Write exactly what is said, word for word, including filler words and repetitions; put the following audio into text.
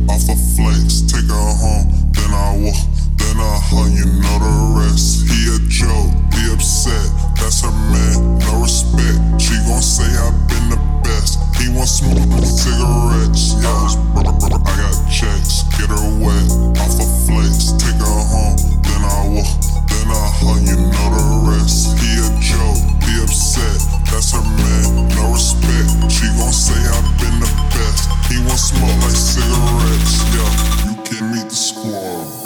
off a flex, take her home, then I walk, then I hug, you know the rest. He a joke, be upset, that's her man, no respect. She gon' say I've been the best. He want smoke cigarettes, yeah. I got checks, get her wet, off a flex, take her home, then I walk, then I hug, you know the rest. He a joke, be upset, that's her man, no respect. She gon' say I've been the best. He want smoke like cigarettes, yeah. You can meet the squad.